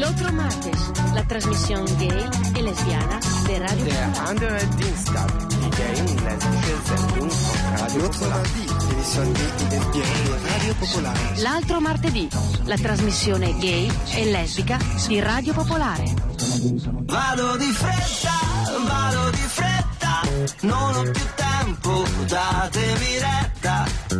L'altro martes, la trasmissione gay e lesbiana de Radio Der Popolare. andere Dienstag, die gay und lesbische Sendung von Radio L'altro Popolare. martedì, l'emissione gay e lesbiana di Radio Popolare. L'altro martedì, la trasmissione gay e lesbica di Radio Popolare. Vado di fretta, non ho più tempo, datemi retta.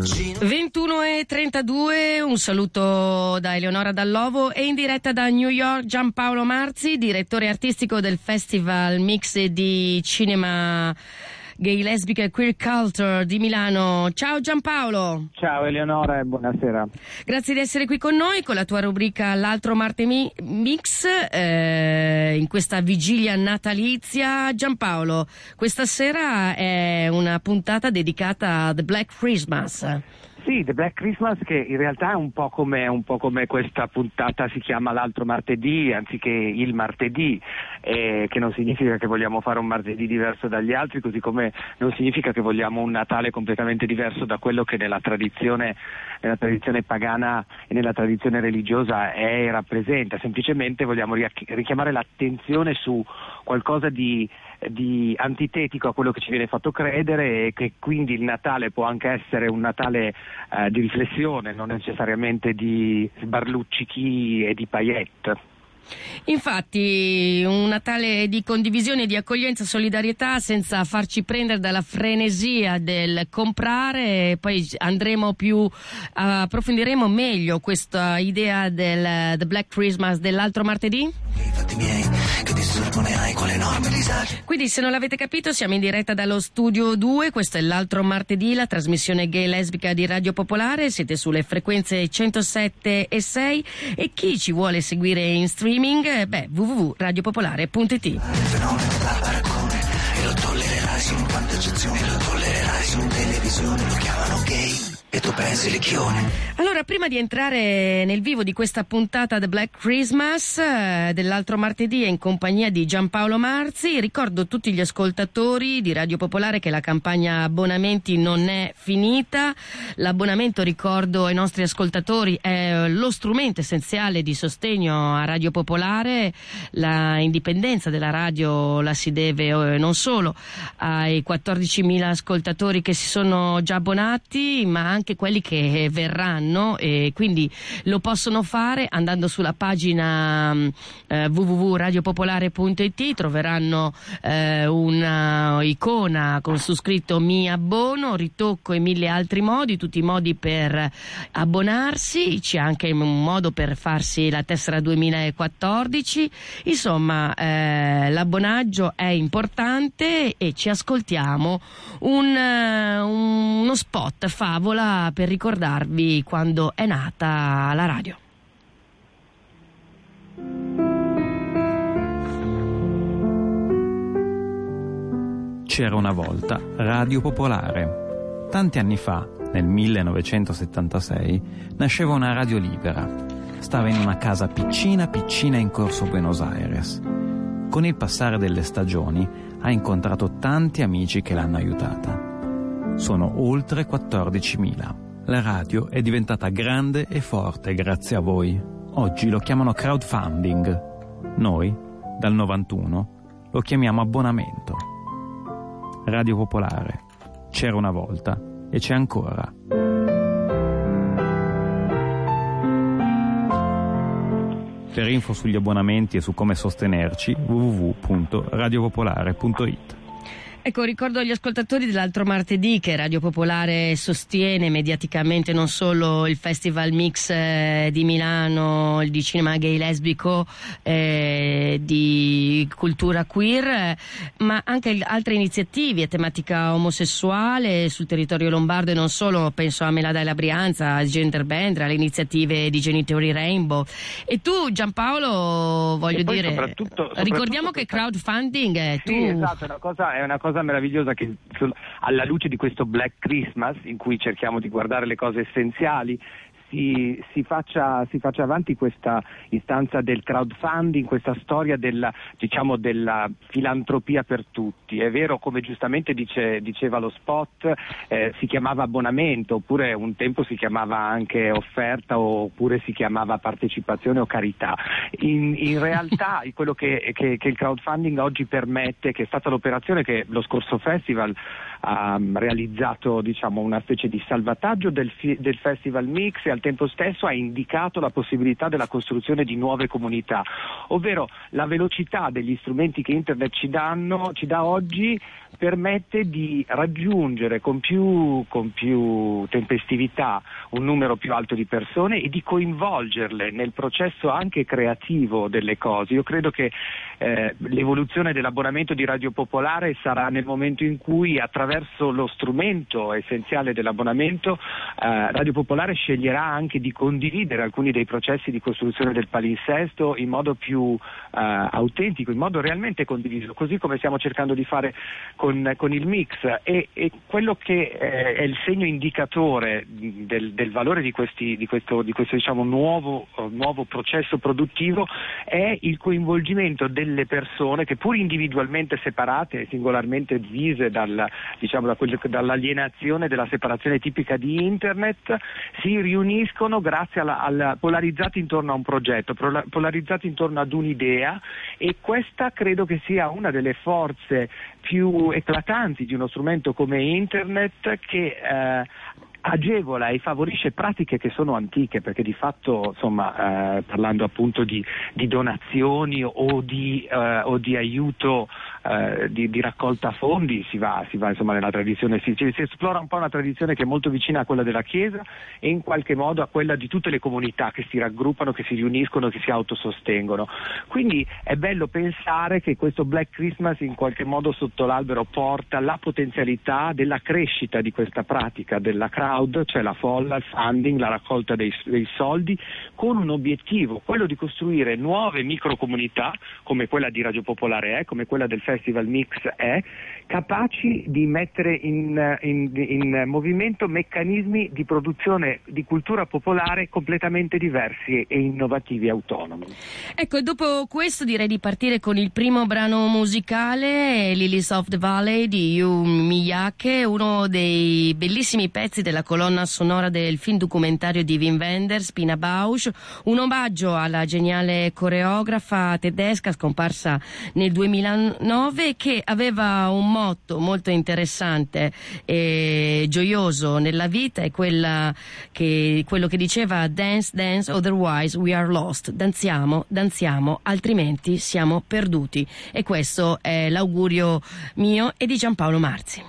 21:32, un saluto da Eleonora Dallovo e in diretta da New York Giampaolo Marzi, direttore artistico del Festival Mix di Cinema Gay, Lesbica e Queer Culture di Milano. Ciao Giampaolo. Ciao Eleonora e buonasera. Grazie di essere qui con noi con la tua rubrica L'altro martedì Mix in questa vigilia natalizia. Giampaolo, questa sera è una puntata dedicata a The Black Christmas. Sì, The Black Christmas, che in realtà è un po' come questa puntata si chiama l'altro martedì anziché il martedì, che non significa che vogliamo fare un martedì diverso dagli altri, così come non significa che vogliamo un Natale completamente diverso da quello che nella tradizione pagana e nella tradizione religiosa è e rappresenta. Semplicemente vogliamo richiamare l'attenzione su qualcosa di antitetico a quello che ci viene fatto credere, e che quindi il Natale può anche essere un Natale di riflessione, non necessariamente di sbarluccichi e di paillette. Infatti un Natale di condivisione, di accoglienza, solidarietà, senza farci prendere dalla frenesia del comprare. Poi approfondiremo meglio questa idea del The Black Christmas dell'altro martedì. Quindi, se non l'avete capito, siamo in diretta dallo studio 2, questo è l'altro martedì, la trasmissione gay lesbica di Radio Popolare. Siete sulle frequenze 107.6 e chi ci vuole seguire in streaming, www.radiopopolare.it. Il fenomeno dal baraccone e lo tollererai solo in quante eccezioni, lo tollererai solo in televisione, lo chiamano gay e tu pensi lecchione. Allora, prima di entrare nel vivo di questa puntata The Black Christmas dell'altro martedì e in compagnia di Giampaolo Marzi, ricordo tutti gli ascoltatori di Radio Popolare che la campagna abbonamenti non è finita. L'abbonamento, ricordo ai nostri ascoltatori, è lo strumento essenziale di sostegno a Radio Popolare. La indipendenza della radio la si deve non solo ai 14.000 ascoltatori che si sono già abbonati, ma anche quelli che verranno, e quindi lo possono fare andando sulla pagina www.radiopopolare.it. troveranno una icona con su scritto mi abbono, ritocco e 1000 altri modi, tutti i modi per abbonarsi. C'è anche un modo per farsi la tessera 2014. Insomma, l'abbonaggio è importante e ci ascoltiamo uno spot favola per ricordarvi quando è nata la radio. C'era una volta Radio Popolare. Tanti anni fa, nel 1976, nasceva una radio libera. Stava in una casa piccina in Corso Buenos Aires. Con il passare delle stagioni ha incontrato tanti amici che l'hanno aiutata. Sono oltre 14.000. La radio è diventata grande e forte grazie a voi. Oggi lo chiamano crowdfunding. Noi, dal 91, lo chiamiamo abbonamento. Radio Popolare. C'era una volta e c'è ancora. Per info sugli abbonamenti e su come sostenerci, www.radiopopolare.it. Ecco, ricordo agli ascoltatori dell'altro martedì che Radio Popolare sostiene mediaticamente non solo il Festival Mix di Milano, di cinema gay lesbico, di cultura queer, ma anche altre iniziative a tematica omosessuale sul territorio lombardo e non solo. Penso a Melada e la Brianza, a Gender Band, alle iniziative di Genitori Rainbow. E tu, Giampaolo, ricordiamo che crowdfunding Sì, esatto, è una cosa meravigliosa che alla luce di questo Black Christmas, in cui cerchiamo di guardare le cose essenziali si faccia avanti questa istanza del crowdfunding, questa storia della filantropia per tutti. È vero, come giustamente diceva lo spot, si chiamava abbonamento, oppure un tempo si chiamava anche offerta, oppure si chiamava partecipazione o carità. In realtà quello che il crowdfunding oggi permette, che è stata l'operazione che lo scorso festival ha realizzato, una specie di salvataggio del Festival Mix, e al tempo stesso ha indicato la possibilità della costruzione di nuove comunità, ovvero la velocità degli strumenti che Internet ci dà oggi permette di raggiungere con più tempestività un numero più alto di persone e di coinvolgerle nel processo anche creativo delle cose. Io credo che l'evoluzione dell'abbonamento di Radio Popolare sarà nel momento in cui, attraverso lo strumento essenziale dell'abbonamento, Radio Popolare sceglierà anche di condividere alcuni dei processi di costruzione del palinsesto in modo più autentico, in modo realmente condiviso, così come stiamo cercando di fare con il Mix, e quello che è il segno indicatore del valore di questo nuovo processo produttivo è il coinvolgimento delle persone che, pur individualmente separate e singolarmente divise dall'alienazione, della separazione tipica di Internet, si riuniscono grazie alla polarizzati intorno a un progetto, polarizzati intorno ad un'idea, e questa credo che sia una delle forze più eclatanti di uno strumento come Internet, che agevola e favorisce pratiche che sono antiche, perché di fatto, parlando appunto di donazioni o di aiuto, di raccolta fondi, si va nella tradizione, si esplora un po' una tradizione che è molto vicina a quella della Chiesa e in qualche modo a quella di tutte le comunità che si raggruppano, che si riuniscono, che si autosostengono. Quindi è bello pensare che questo Black Christmas in qualche modo sotto l'albero porta la potenzialità della crescita di questa pratica della crowd, cioè la folla, il funding, la raccolta dei soldi, con un obiettivo, quello di costruire nuove microcomunità come quella di Radio Popolare come quella del Festival Mix capaci di mettere in movimento meccanismi di produzione di cultura popolare completamente diversi e innovativi e autonomi. Ecco, dopo questo direi di partire con il primo brano musicale, Lilies of the Valley di Yu Miyake, uno dei bellissimi pezzi della colonna sonora del film documentario di Wim Wenders, Pina Bausch, un omaggio alla geniale coreografa tedesca scomparsa nel 2009, che aveva un motto molto interessante e gioioso nella vita, è quello che diceva: dance, dance, otherwise we are lost. Danziamo, danziamo, altrimenti siamo perduti. E questo è l'augurio mio e di Giampaolo Marzi.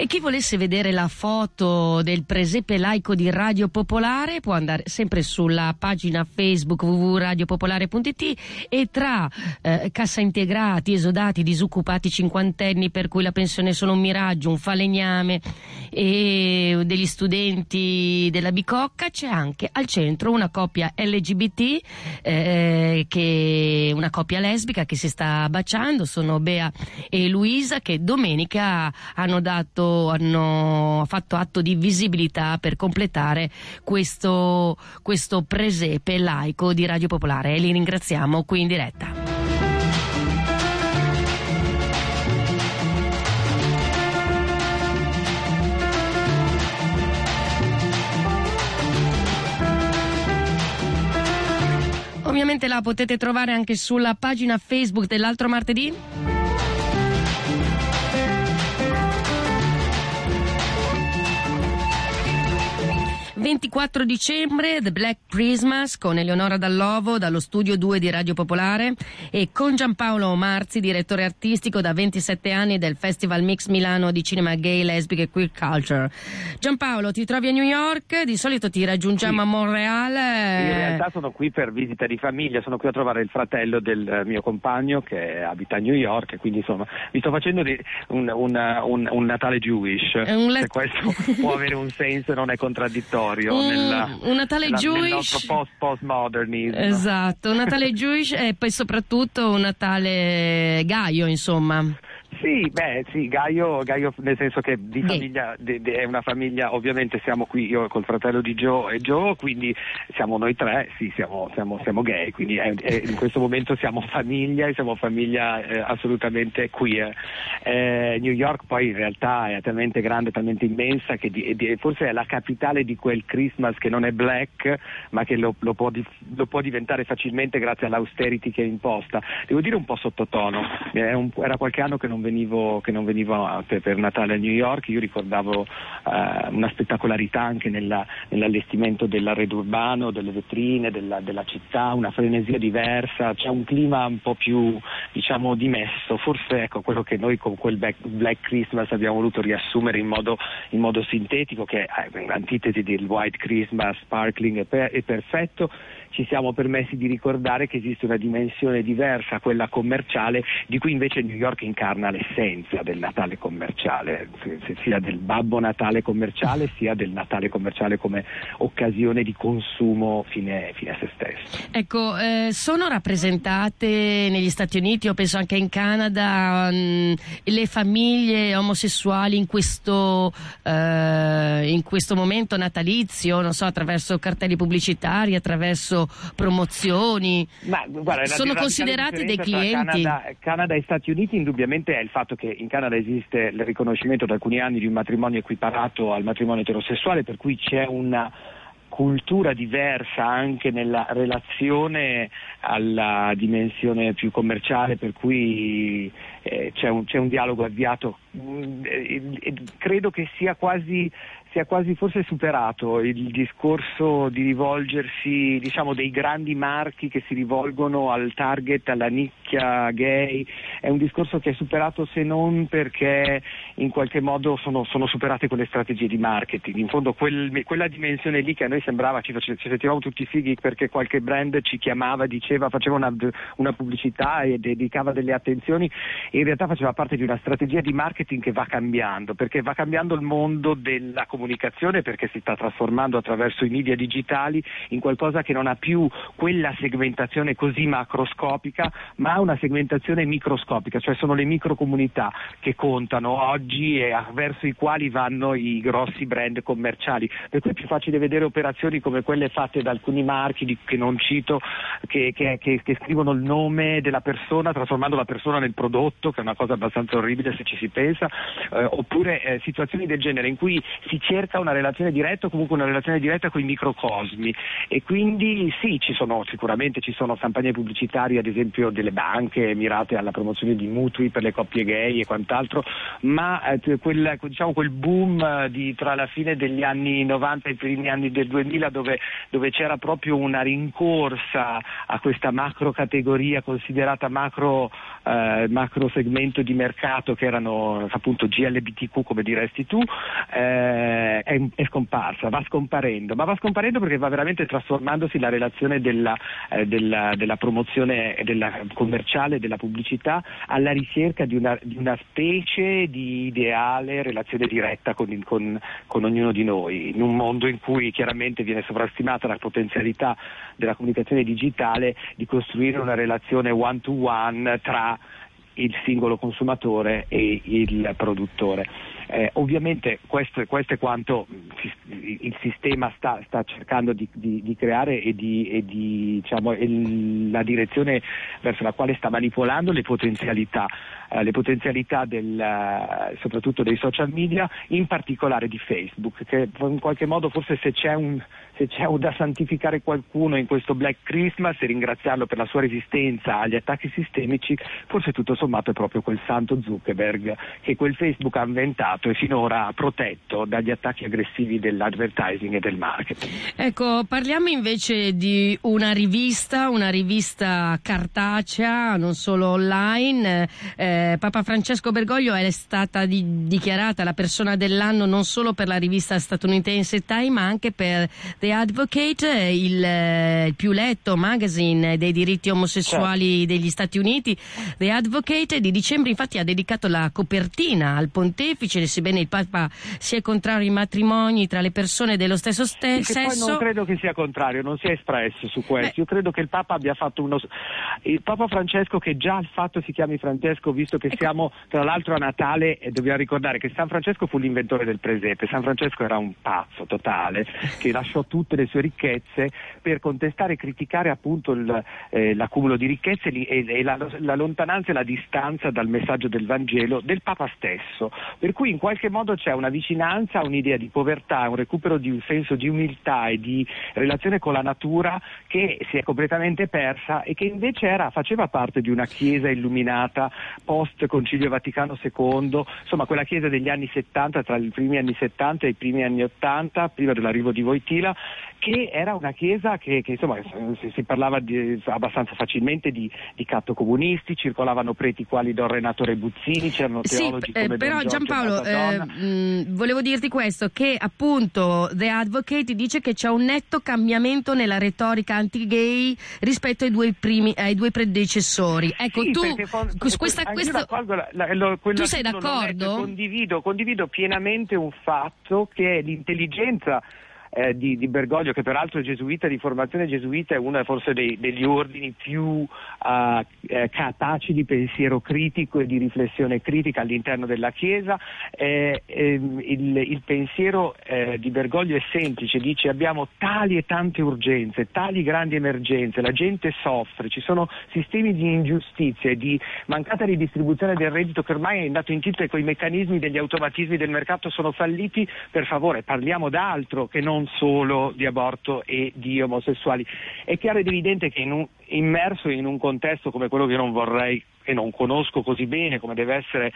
chi volesse vedere la foto del presepe laico di Radio Popolare può andare sempre sulla pagina Facebook www.radiopopolare.it e tra cassaintegrati, esodati, disoccupati, cinquantenni per cui la pensione è solo un miraggio, un falegname, e degli studenti della Bicocca c'è anche al centro una coppia LGBT, che una coppia lesbica che si sta baciando, sono Bea e Luisa, che domenica hanno fatto atto di visibilità per completare questo presepe laico di Radio Popolare, e li ringraziamo qui in diretta. Ovviamente la potete trovare anche sulla pagina Facebook dell'altro martedì. 24 dicembre, The Black Christmas con Eleonora Dallovo dallo studio 2 di Radio Popolare e con Giampaolo Marzi, direttore artistico da 27 anni del Festival Mix Milano di cinema gay, lesbico e queer culture. Giampaolo, ti trovi a New York? Di solito ti raggiungiamo a Montreal. In realtà sono qui per visita di famiglia, sono qui a trovare il fratello del mio compagno che abita a New York, e quindi insomma mi sto facendo un Natale Jewish, se questo può avere un senso e non è contraddittorio. Un Natale Jewish nel nostro postmodernismo. Esatto, un Natale Jewish e poi soprattutto un Natale gaio, insomma. Sì, Gaio nel senso che di famiglia è una famiglia, ovviamente siamo qui io col fratello di Joe e Joe, quindi siamo noi tre, sì, siamo gay, quindi in questo momento siamo famiglia e siamo famiglia assolutamente queer. New York poi in realtà è talmente grande, talmente immensa che forse è la capitale di quel Christmas che non è black, ma che lo può diventare facilmente grazie all'austerity che è imposta. Devo dire un po' sottotono, era qualche anno che non venivo per Natale a New York. Io ricordavo una spettacolarità anche nell'allestimento dell'arredo urbano, delle vetrine, della città, una frenesia diversa, c'è un clima un po' più, diciamo, dimesso. Forse ecco quello che noi con quel Black Christmas abbiamo voluto riassumere in modo sintetico, che è l'antitesi del White Christmas, sparkling e perfetto. Ci siamo permessi di ricordare che esiste una dimensione diversa, quella commerciale, di cui invece New York incarna l'essenza del Natale commerciale, sia del Babbo Natale commerciale sia del Natale commerciale come occasione di consumo fine a se stesso. Ecco, sono rappresentate negli Stati Uniti, o penso anche in Canada, le famiglie omosessuali in questo momento natalizio, non so, attraverso cartelli pubblicitari, attraverso promozioni? Ma guarda, sono considerati dei clienti? Canada e Stati Uniti indubbiamente è il fatto che in Canada esiste il riconoscimento da alcuni anni di un matrimonio equiparato al matrimonio eterosessuale, per cui c'è una cultura diversa anche nella relazione alla dimensione più commerciale, per cui c'è un dialogo avviato. Credo che sia quasi forse superato il discorso di rivolgersi, diciamo, dei grandi marchi che si rivolgono al target, alla nicchia gay. È un discorso che è superato, se non perché in qualche modo sono superate quelle strategie di marketing. In fondo quella dimensione lì che a noi sembrava ci sentivamo tutti fighi perché qualche brand ci chiamava, faceva una pubblicità e dedicava delle attenzioni, e in realtà faceva parte di una strategia di marketing che va cambiando, perché va cambiando il mondo della comunicazione, perché si sta trasformando attraverso i media digitali in qualcosa che non ha più quella segmentazione così macroscopica, ma ha una segmentazione microscopica, cioè sono le microcomunità che contano oggi e verso i quali vanno i grossi brand commerciali, per cui è più facile vedere operazioni come quelle fatte da alcuni marchi che non cito, che scrivono il nome della persona trasformando la persona nel prodotto, che è una cosa abbastanza orribile se ci si pensa, oppure situazioni del genere in cui si cerca una relazione diretta, o comunque una relazione diretta con i microcosmi, e quindi sì, sicuramente ci sono campagne pubblicitarie, ad esempio delle anche mirate alla promozione di mutui per le coppie gay e quant'altro, ma quel boom tra la fine degli anni 90 e i primi anni del 2000 dove c'era proprio una rincorsa a questa macro categoria considerata macro segmento di mercato, che erano appunto GLBTQ, come diresti tu, è scomparsa, va scomparendo perché va veramente trasformandosi la relazione della promozione della commerciale, della pubblicità, alla ricerca di una specie di ideale relazione diretta con ognuno di noi, in un mondo in cui chiaramente viene sovrastimata la potenzialità della comunicazione digitale di costruire una relazione one to one tra il singolo consumatore e il produttore. Ovviamente questo è quanto il sistema sta cercando di creare e diciamo la direzione verso la quale sta manipolando le potenzialità soprattutto dei social media, in particolare di Facebook, che in qualche modo forse se c'è da santificare qualcuno in questo Black Christmas e ringraziarlo per la sua resistenza agli attacchi sistemici, forse tutto sommato è proprio quel santo Zuckerberg che quel Facebook ha inventato e finora ha protetto dagli attacchi aggressivi dell'advertising e del marketing. Ecco, parliamo invece di una rivista cartacea, non solo online. Papa Francesco Bergoglio è stata dichiarata la persona dell'anno non solo per la rivista statunitense Time, ma anche per The Advocate, il più letto magazine dei diritti omosessuali degli Stati Uniti. The Advocate di dicembre infatti ha dedicato la copertina al pontefice, sebbene il Papa sia contrario ai matrimoni tra le persone dello stesso sesso. Poi non credo che sia contrario, non si è espresso su questo. Io credo che il Papa abbia fatto il Papa Francesco, che già il fatto si chiami Francesco, visto che siamo tra l'altro a Natale, e dobbiamo ricordare che San Francesco fu l'inventore del presepe. San Francesco era un pazzo totale che lasciò tutte le sue ricchezze per contestare e criticare appunto l'accumulo di ricchezze e la lontananza e la distanza dal messaggio del Vangelo del Papa stesso, per cui in qualche modo c'è una vicinanza, un'idea di povertà, un recupero di un senso di umiltà e di relazione con la natura che si è completamente persa e che invece faceva parte di una chiesa illuminata post Concilio Vaticano II, insomma quella chiesa degli anni 70, tra i primi anni 70 e i primi anni 80, prima dell'arrivo di Wojtyla, che era una chiesa che insomma si parlava abbastanza facilmente di catto comunisti, circolavano preti quali Don Renato Rebuzzini, c'erano teologi come però Don Giampaolo, volevo dirti questo, che appunto The Advocate dice che c'è un netto cambiamento nella retorica anti-gay rispetto ai due predecessori. Ecco, sì, tu tu sei d'accordo? Condivido pienamente un fatto che l'intelligenza di Bergoglio, che peraltro è gesuita, di formazione gesuita, è uno forse degli ordini più capaci di pensiero critico e di riflessione critica all'interno della Chiesa. Il pensiero di Bergoglio è semplice, dice: abbiamo tali e tante urgenze, tali grandi emergenze, la gente soffre, ci sono sistemi di ingiustizia e di mancata ridistribuzione del reddito che ormai è andato in tilt e quei meccanismi degli automatismi del mercato sono falliti, per favore parliamo d'altro che non solo di aborto e di omosessuali. È chiaro ed evidente che immerso in un contesto come quello che non vorrei e non conosco così bene, come deve essere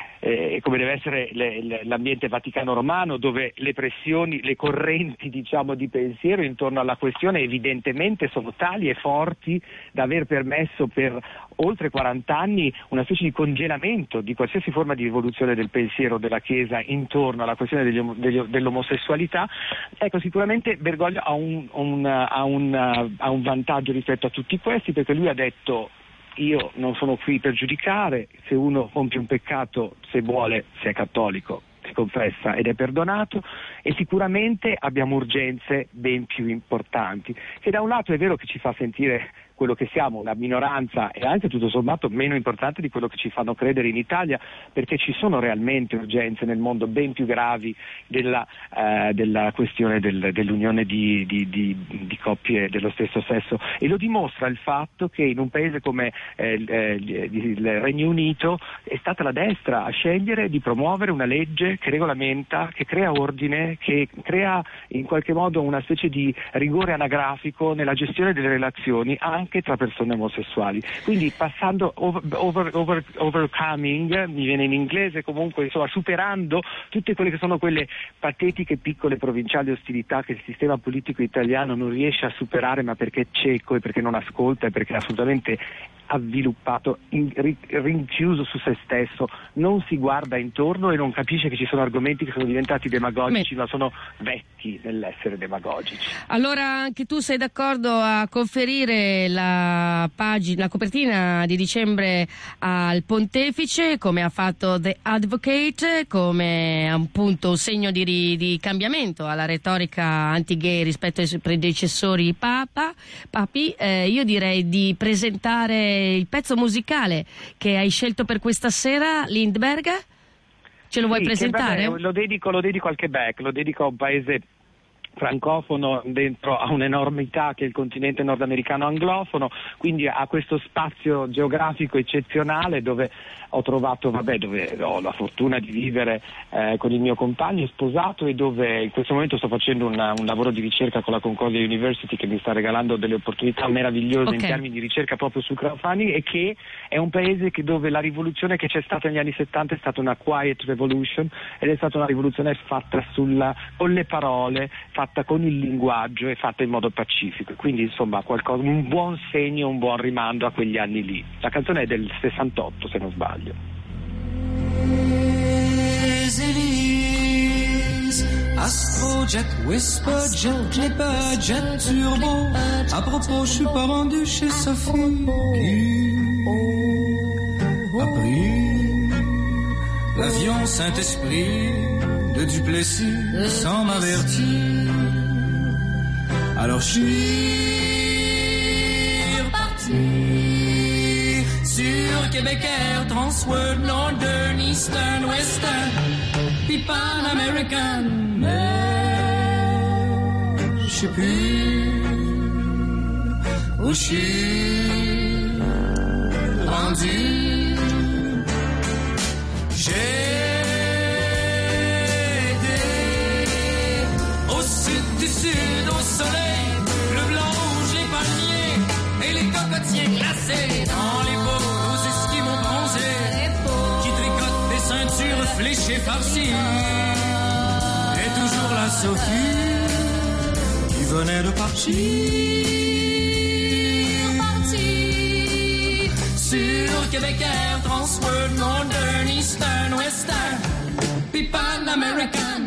l'ambiente Vaticano Romano, dove le pressioni, le correnti diciamo di pensiero intorno alla questione evidentemente sono tali e forti da aver permesso per oltre 40 anni una specie di congelamento di qualsiasi forma di evoluzione del pensiero della Chiesa intorno alla questione dell'omosessualità. Ecco, sicuramente Bergoglio ha un vantaggio rispetto a tutti questi, perché lui ha detto: io non sono qui per giudicare, se uno compie un peccato, se vuole, se è cattolico, si confessa ed è perdonato, e sicuramente abbiamo urgenze ben più importanti, che da un lato è vero che ci fa sentire quello che siamo, una minoranza, e anche tutto sommato meno importante di quello che ci fanno credere in Italia, perché ci sono realmente urgenze nel mondo ben più gravi della questione dell'unione di coppie dello stesso sesso, e lo dimostra il fatto che in un paese come il Regno Unito è stata la destra a scegliere di promuovere una legge che regolamenta, che crea ordine che crea in qualche modo una specie di rigore anagrafico nella gestione delle relazioni anche tra persone omosessuali. Quindi passando overcoming, mi viene in inglese, comunque insomma superando tutte quelle che sono quelle patetiche piccole provinciali ostilità che il sistema politico italiano non riesce a superare, ma perché è cieco e perché non ascolta e perché è assolutamente avviluppato, rinchiuso su se stesso, non si guarda intorno e non capisce che ci sono argomenti che sono diventati demagogici, ma sono vecchi nell'essere demagogici. Allora anche tu sei d'accordo a conferire la copertina di dicembre al Pontefice, come ha fatto The Advocate, come appunto un segno di cambiamento alla retorica anti-gay rispetto ai suoi predecessori papi? Io direi di presentare il pezzo musicale che hai scelto per questa sera, Lindbergh. Ce lo vuoi presentare? Lo dedico al Quebec, lo dedico a un paese francofono dentro a un'enormità che è il continente nordamericano anglofono, quindi a questo spazio geografico eccezionale dove ho trovato, dove ho la fortuna di vivere con il mio compagno sposato e dove in questo momento sto facendo un lavoro di ricerca con la Concordia University che mi sta regalando delle opportunità meravigliose in termini di ricerca proprio sul crowdfunding, e che è un paese dove la rivoluzione che c'è stata negli anni 70 è stata una quiet revolution ed è stata una rivoluzione fatta con le parole, fatta con il linguaggio e fatta in modo pacifico, quindi insomma un buon segno, un buon rimando a quegli anni lì. La canzone è del 68 se non sbaglio. Astro Jet Whisper Jet Clipper Jet Turbo. À propos, je suis pas rendu chez Sophie qui a pris l'avion Saint-Esprit de Duplessis sans m'avertir. Alors je suis reparti sur Québec Air, Transworld, Northern, Eastern, Western, puis Pan American, mais je sais plus où je suis rendu. J'ai été au sud du sud, au soleil, le blanc, rouge, les palmiers et les cocotiers glacés dans les beaux aux esquimaux bronzés qui tricotent des ceintures fléchées farcies. Et toujours la Sophie qui venait de partir sur Québec Air, Transworld, Northern, Eastern, Western, puis Pan American.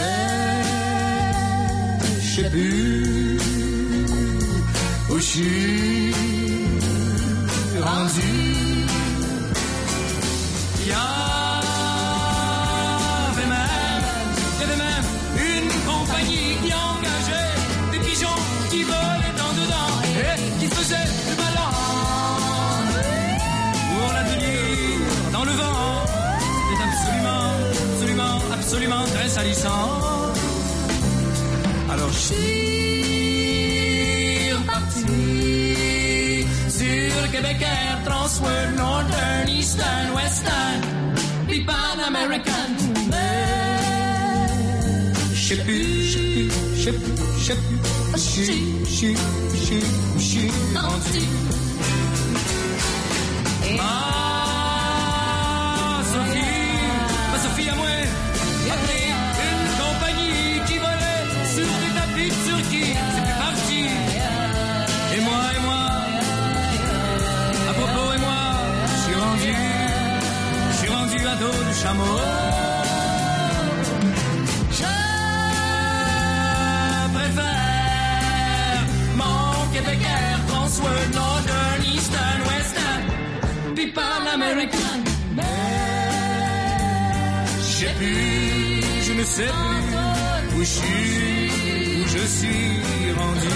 Je sais plus où je suis rendu. Il y avait même une compagnie qui engageait des pigeons qui volaient en dedans et qui faisaient du ballon pour la tenir dans le vent. C'était absolument très salissant. Alors je suis reparti sur Québec Air, Transworld, Northern, Eastern, Western, puis Pan American. Je sais plus où je suis rendu. Ma Sophie à moi, a pris une compagnie qui volait sur des tapis de Turquie. C'était parti. Et moi, à propos, je suis rendu à dos du chameau. Je préfère mon Québec Air, Transworld, Northern, Eastern, Western, puis Pan American. Je ne sais plus où je suis rendu.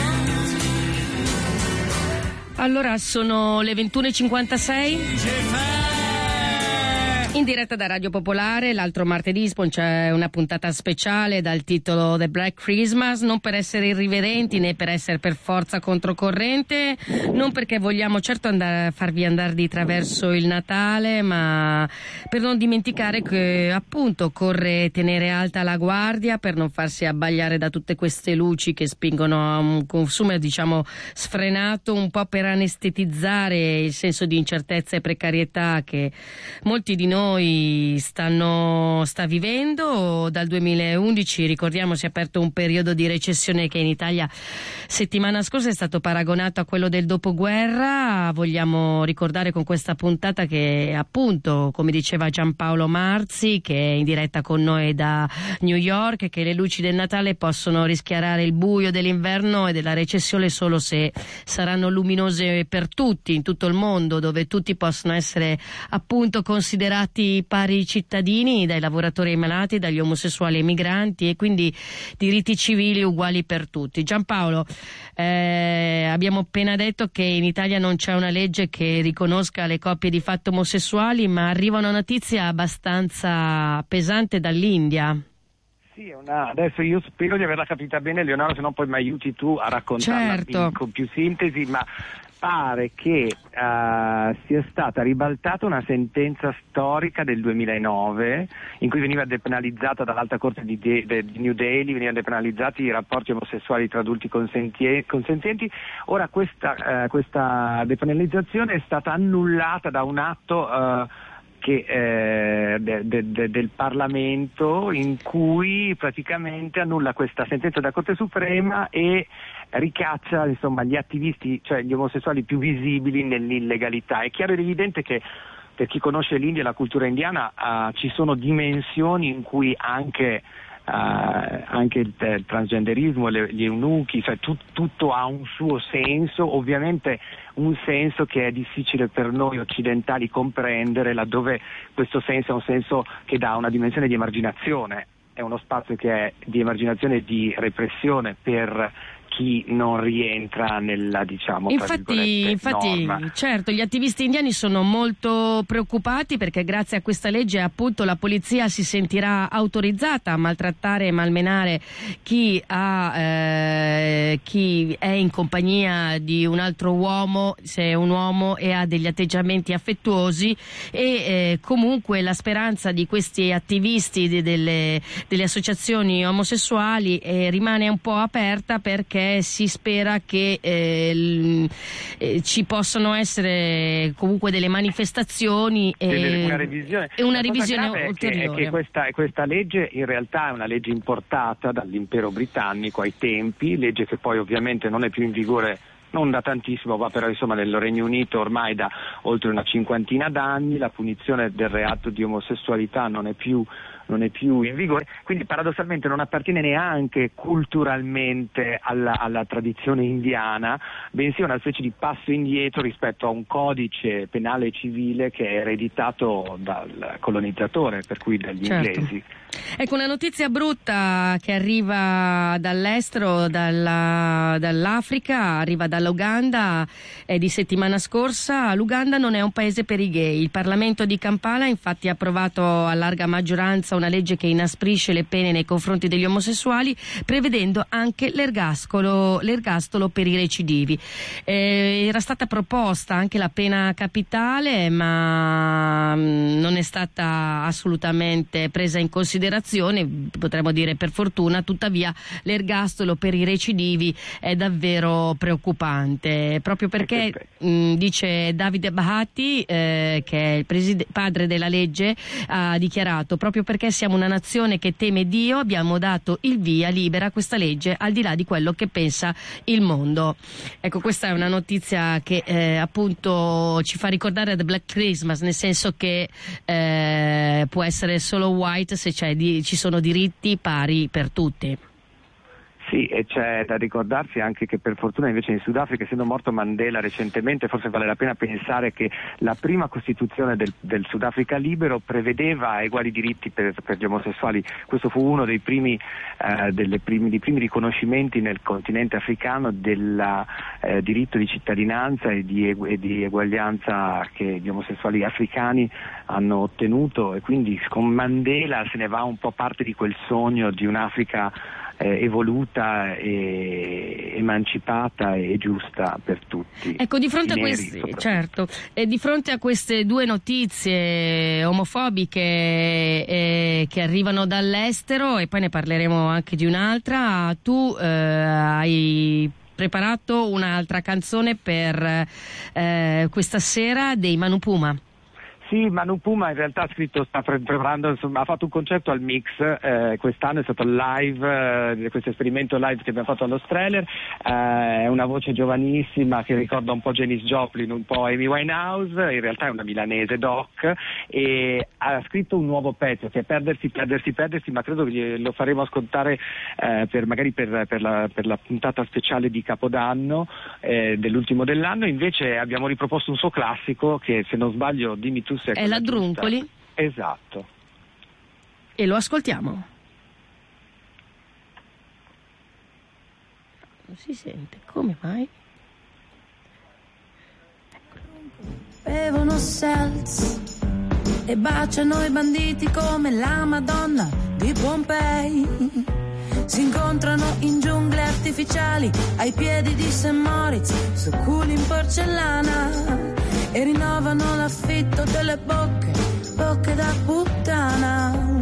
Allora sono le 21:56. In diretta da Radio Popolare, l'altro martedì c'è una puntata speciale dal titolo The Black Christmas, non per essere irriverenti né per essere per forza controcorrente, non perché vogliamo certo farvi andare di traverso il Natale, ma per non dimenticare che appunto occorre tenere alta la guardia per non farsi abbagliare da tutte queste luci che spingono a un consumo diciamo sfrenato, un po' per anestetizzare il senso di incertezza e precarietà che molti di noi sta vivendo. Dal 2011 ricordiamo si è aperto un periodo di recessione che in Italia settimana scorsa è stato paragonato a quello del dopoguerra. Vogliamo ricordare con questa puntata che appunto, come diceva Giampaolo Marzi, che è in diretta con noi da New York, che le luci del Natale possono rischiarare il buio dell'inverno e della recessione solo se saranno luminose per tutti in tutto il mondo, dove tutti possono essere appunto considerati pari cittadini, dai lavoratori ai malati, dagli omosessuali ai migranti, e quindi diritti civili uguali per tutti. Giampaolo, abbiamo appena detto che in Italia non c'è una legge che riconosca le coppie di fatto omosessuali, ma arriva una notizia abbastanza pesante dall'India. Sì, adesso io spero di averla capita bene, Leonardo, se no poi mi aiuti tu a raccontarla certo. con più sintesi, ma pare che sia stata ribaltata una sentenza storica del 2009 in cui veniva depenalizzata dall'Alta Corte di New Delhi, venivano depenalizzati i rapporti omosessuali tra adulti consenzienti. Ora questa depenalizzazione è stata annullata da un atto del Parlamento, in cui praticamente annulla questa sentenza della Corte Suprema e ricaccia insomma gli attivisti, cioè gli omosessuali più visibili nell'illegalità. È chiaro ed evidente che per chi conosce l'India e la cultura indiana ci sono dimensioni in cui anche il transgenderismo, gli eunuchi, cioè tutto ha un suo senso, ovviamente un senso che è difficile per noi occidentali comprendere, laddove questo senso è un senso che dà una dimensione di emarginazione, è uno spazio che è di emarginazione e di repressione per chi non rientra nella, diciamo, infatti norma. Certo, gli attivisti indiani sono molto preoccupati perché grazie a questa legge appunto la polizia si sentirà autorizzata a maltrattare e malmenare chi è in compagnia di un altro uomo, se è un uomo e ha degli atteggiamenti affettuosi, e comunque la speranza di questi attivisti delle associazioni omosessuali rimane un po' aperta, perché si spera che ci possano essere comunque delle manifestazioni e una revisione ulteriore. È che questa legge in realtà è una legge importata dall'impero britannico ai tempi, legge che poi ovviamente non è più in vigore non da tantissimo, ma però insomma nel Regno Unito ormai da oltre una cinquantina d'anni. La punizione del reato di omosessualità non è più in vigore, quindi paradossalmente non appartiene neanche culturalmente alla tradizione indiana, bensì una specie di passo indietro rispetto a un codice penale civile che è ereditato dal colonizzatore, per cui dagli inglesi. Ecco, una notizia brutta che arriva dall'estero, dall'Africa, arriva dall'Uganda, è di settimana scorsa. L'Uganda non è un paese per i gay. Il Parlamento di Kampala infatti ha approvato a larga maggioranza una legge che inasprisce le pene nei confronti degli omosessuali, prevedendo anche l'ergastolo per i recidivi. Era stata proposta anche la pena capitale, ma non è stata assolutamente presa in considerazione, potremmo dire per fortuna. Tuttavia l'ergastolo per i recidivi è davvero preoccupante, proprio perché dice Davide Bahati, che è il padre della legge, ha dichiarato: proprio perché siamo una nazione che teme Dio abbiamo dato il via libera a questa legge, al di là di quello che pensa il mondo. Ecco, questa è una notizia che appunto ci fa ricordare The Black Christmas, nel senso che può essere solo white se ci sono diritti pari per tutti. Sì, e c'è da ricordarsi anche che per fortuna invece in Sudafrica, essendo morto Mandela recentemente, forse vale la pena pensare che la prima Costituzione del Sudafrica libero prevedeva uguali diritti per gli omosessuali. Questo fu uno dei primi riconoscimenti nel continente africano del diritto di cittadinanza e di eguaglianza che gli omosessuali africani hanno ottenuto, e quindi con Mandela se ne va un po' parte di quel sogno di un'Africa evoluta, e emancipata e giusta per tutti. Ecco, di fronte di fronte a queste due notizie omofobiche che arrivano dall'estero, e poi ne parleremo anche di un'altra, tu hai preparato un'altra canzone per questa sera dei Manu Puma. Sì, Manu Puma in realtà sta preparando, insomma, ha fatto un concerto al Mix, quest'anno è stato live, questo esperimento live che abbiamo fatto allo Streller, è una voce giovanissima che ricorda un po' Janis Joplin, un po' Amy Winehouse, in realtà è una milanese doc, e ha scritto un nuovo pezzo che è Perdersi, ma credo che lo faremo ascoltare magari per la puntata speciale di Capodanno dell'ultimo dell'anno. Invece abbiamo riproposto un suo classico che, se non sbaglio, dimmi tu se è la Druncoli. Esatto. E lo ascoltiamo. Non si sente, come mai? Bevono seltz e baciano i banditi come la Madonna di Pompei. Si incontrano in giungle artificiali ai piedi di St. Moritz, su culi in porcellana, e rinnovano l'affitto delle bocche da puttana.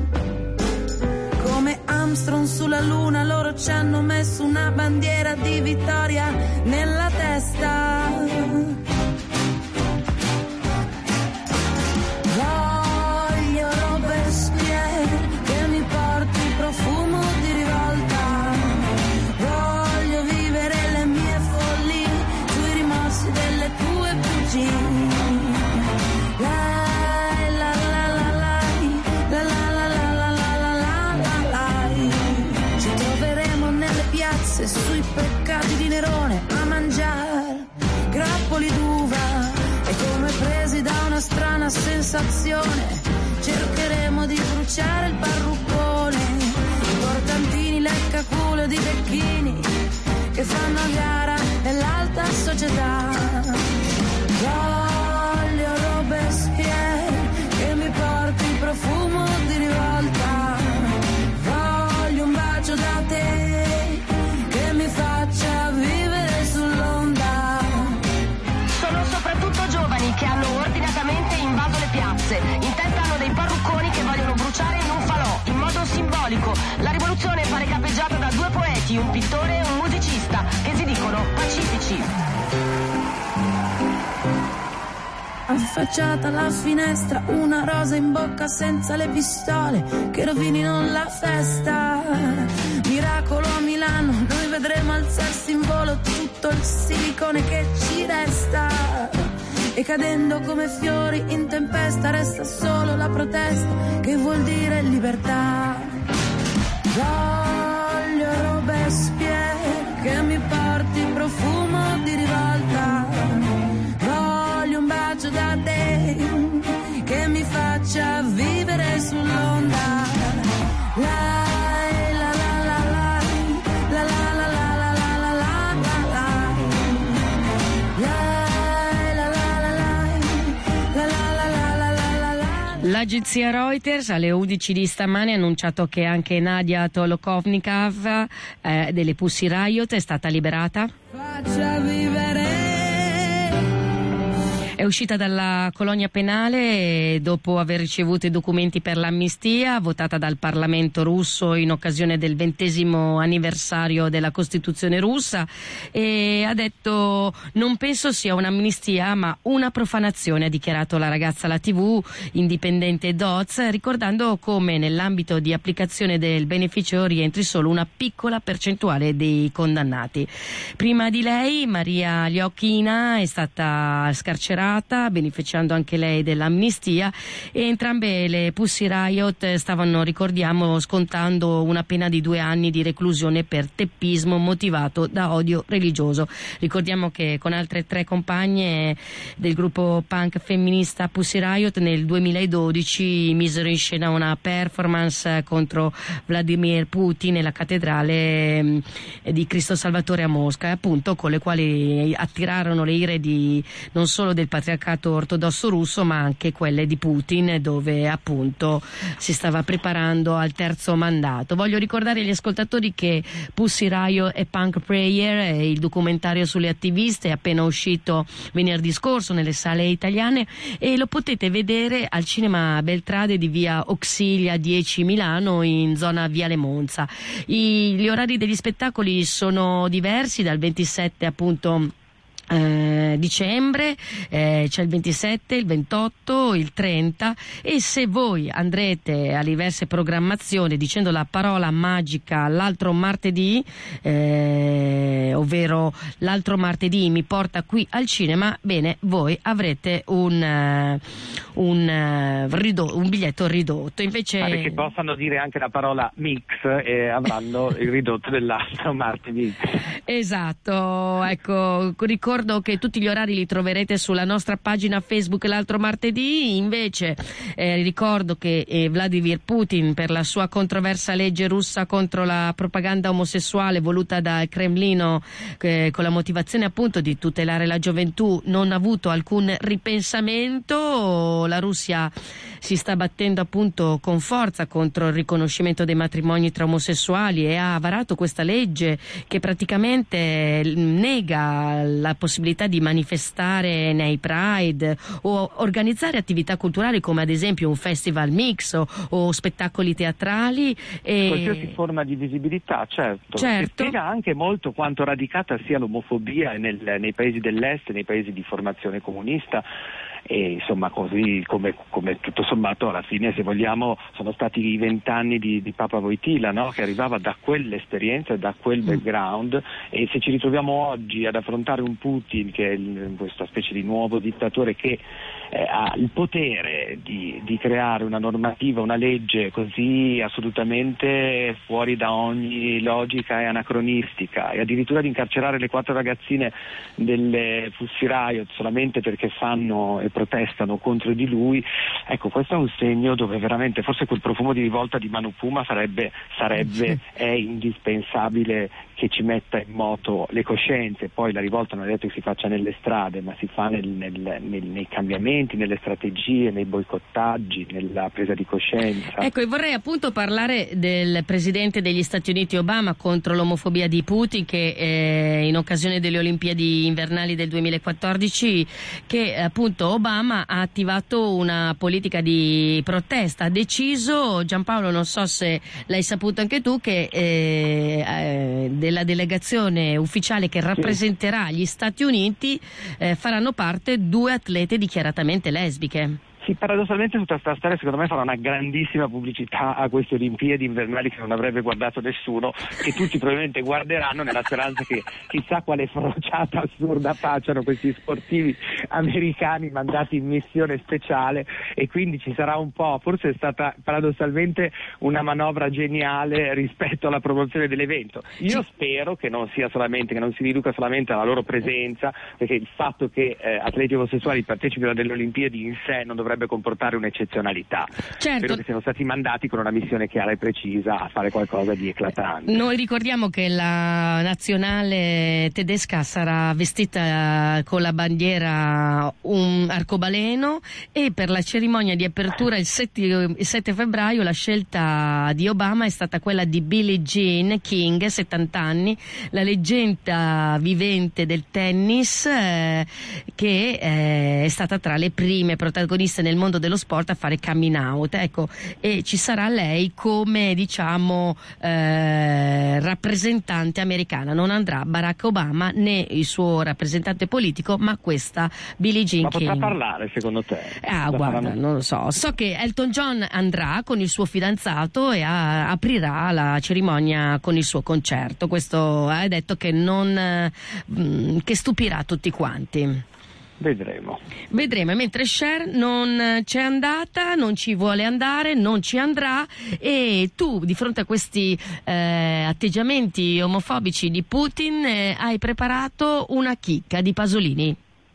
Come Armstrong sulla luna, loro ci hanno messo una bandiera di vittoria nella testa. Voglio Robespierre che mi porti profumo di rivolta. Voglio vivere le mie follie sui rimorsi delle tue bugie. Ci troveremo nelle piazze sui peccati di Nerone a mangiare grappoli d'uva, e come presi da una strana sensazione cercheremo di bruciare il parruccone, i portantini leccaculo di becchini che fanno gara nell'alta società. Voglio Robespierre che mi porti il profumo di rivolta. Voglio un bacio da te che mi faccia vivere sull'onda. Sono soprattutto giovani che hanno ordinatamente invaso le piazze. In testa hanno dei parrucconi che vogliono bruciare in un falò, in modo simbolico. La rivoluzione pare capeggiata da due poeti, un pittore e un musicista, che si dicono pacifici. Affacciata alla finestra, una rosa in bocca senza le pistole che rovinino la festa. Miracolo a Milano, noi vedremo alzarsi in volo tutto il silicone che ci resta. E cadendo come fiori in tempesta resta solo la protesta, che vuol dire libertà. Voglio Robespierre che mi porti il profumo di rivolta. Voglio un bacio da te che mi faccia vivere sull'onda. La la la la la la la la la la la la la la. L'agenzia Reuters alle 11 di stamane ha annunciato che anche Nadia Tolokovnikov delle Pussy Riot è stata liberata. Faccia vivere. È uscita dalla colonia penale dopo aver ricevuto i documenti per l'amnistia votata dal Parlamento russo in occasione del 20° anniversario della Costituzione russa, e ha detto: non penso sia un'amnistia ma una profanazione, ha dichiarato la ragazza alla TV indipendente Doz, ricordando come nell'ambito di applicazione del beneficio rientri solo una piccola percentuale dei condannati. Prima di lei Maria Liochina è stata scarcerata serata, beneficiando anche lei dell'amnistia, e entrambe le Pussy Riot stavano, ricordiamo, scontando una pena di 2 anni di reclusione per teppismo motivato da odio religioso. Ricordiamo che con altre 3 compagne del gruppo punk femminista Pussy Riot nel 2012 misero in scena una performance contro Vladimir Putin nella cattedrale di Cristo Salvatore a Mosca, appunto, con le quali attirarono le ire non solo del patriarcato ortodosso russo ma anche quelle di Putin, dove appunto si stava preparando al 3° mandato. Voglio ricordare agli ascoltatori che Pussy Riot e Punk Prayer, il documentario sulle attiviste, è appena uscito venerdì scorso nelle sale italiane e lo potete vedere al Cinema Beltrade di via Auxilia 10 Milano, in zona Viale Monza. Gli orari degli spettacoli sono diversi, dal 27 appunto dicembre, c'è il 27, il 28, il 30, e se voi andrete alle diverse programmazioni dicendo la parola magica l'altro martedì, ovvero l'altro martedì mi porta qui al cinema, bene, voi avrete un biglietto ridotto. Invece pare che possano dire anche la parola mix e avranno il ridotto dell'altro martedì. Esatto, ecco, ricordo che tutti gli orari li troverete sulla nostra pagina Facebook l'altro martedì. Invece ricordo che Vladimir Putin, per la sua controversa legge russa contro la propaganda omosessuale voluta dal Cremlino, con la motivazione appunto di tutelare la gioventù, non ha avuto alcun ripensamento. La Russia si sta battendo appunto con forza contro il riconoscimento dei matrimoni tra omosessuali e ha varato questa legge che praticamente nega la possibilità di manifestare nei Pride o organizzare attività culturali come ad esempio un festival mix o spettacoli teatrali. Qualsiasi forma di visibilità, certo. E spiega anche molto quanto radicata sia l'omofobia nei paesi dell'est, nei paesi di formazione comunista. E insomma, così come tutto sommato alla fine, se vogliamo, sono stati i 20 anni di Papa Wojtyla, no? Che arrivava da quell'esperienza e da quel background, e se ci ritroviamo oggi ad affrontare un Putin che è questa specie di nuovo dittatore che ha il potere di creare una normativa, una legge così assolutamente fuori da ogni logica e anacronistica, e addirittura di incarcerare le 4 ragazzine delle Pussy Riot solamente perché fanno e protestano contro di lui, ecco, questo è un segno dove veramente forse quel profumo di rivolta di Manu Puma è indispensabile che ci metta in moto le coscienze. Poi la rivolta non è detto che si faccia nelle strade, ma si fa nei cambiamenti, nelle strategie, nei boicottaggi, nella presa di coscienza. Ecco, e vorrei appunto parlare del presidente degli Stati Uniti Obama contro l'omofobia di Putin, che in occasione delle Olimpiadi invernali del 2014, che appunto Obama ha attivato una politica di protesta. Ha deciso, Giampaolo, non so se l'hai saputo anche tu, che della delegazione ufficiale che rappresenterà gli Stati Uniti faranno parte 2 atlete dichiaratamente lesbiche. Sì, paradossalmente tutta questa storia secondo me farà una grandissima pubblicità a queste Olimpiadi invernali che non avrebbe guardato nessuno, che tutti probabilmente guarderanno nella speranza che chissà quale frociata assurda facciano questi sportivi americani mandati in missione speciale, e quindi ci sarà un po', forse è stata paradossalmente una manovra geniale rispetto alla promozione dell'evento. Io spero che non sia solamente, che non si riduca solamente alla loro presenza, perché il fatto che atleti omosessuali partecipino alle Olimpiadi in sé non dovrebbe comportare un'eccezionalità. Certo. Spero che siano stati mandati con una missione chiara e precisa a fare qualcosa di eclatante. Noi ricordiamo che la nazionale tedesca sarà vestita con la bandiera un arcobaleno, e per la cerimonia di apertura il 7 febbraio la scelta di Obama è stata quella di Billie Jean King, 70 anni, la leggenda vivente del tennis, che è stata tra le prime protagoniste nel mondo dello sport a fare coming out, ecco, e ci sarà lei come, diciamo, rappresentante americana. Non andrà Barack Obama né il suo rappresentante politico, ma questa Billie Jean King. Ma potrà parlare secondo te? Guarda, non lo so. So che Elton John andrà con il suo fidanzato e aprirà la cerimonia con il suo concerto. Questo ha detto che che stupirà tutti quanti. Vedremo. Vedremo, mentre Cher non c'è andata, non ci vuole andare, non ci andrà, e tu di fronte a questi atteggiamenti omofobici di Putin hai preparato una chicca di Pasolini.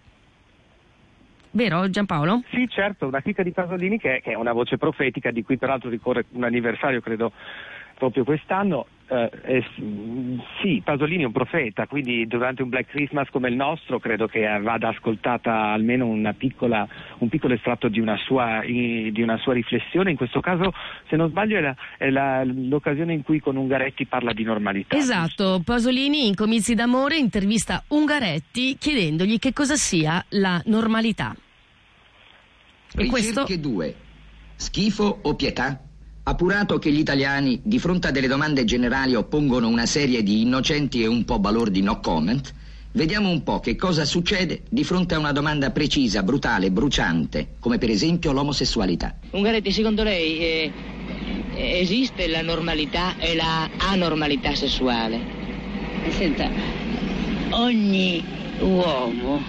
Vero Giampaolo? Sì, certo, una chicca di Pasolini che è una voce profetica, di cui peraltro ricorre un anniversario, credo, proprio quest'anno. Sì, Pasolini è un profeta, quindi durante un Black Christmas come il nostro credo che vada ascoltata almeno un piccolo estratto di una sua riflessione. In questo caso, se non sbaglio, è l'occasione in cui con Ungaretti parla di normalità. Esatto, Pasolini in Comizi d'amore intervista Ungaretti chiedendogli che cosa sia la normalità. E questo... 2. Schifo o pietà? Appurato che gli italiani, di fronte a delle domande generali, oppongono una serie di innocenti e un po' balordi no comment, vediamo un po' che cosa succede di fronte a una domanda precisa, brutale, bruciante, come per esempio l'omosessualità. Ungaretti, secondo lei esiste la normalità e la anormalità sessuale? Senta, ogni uomo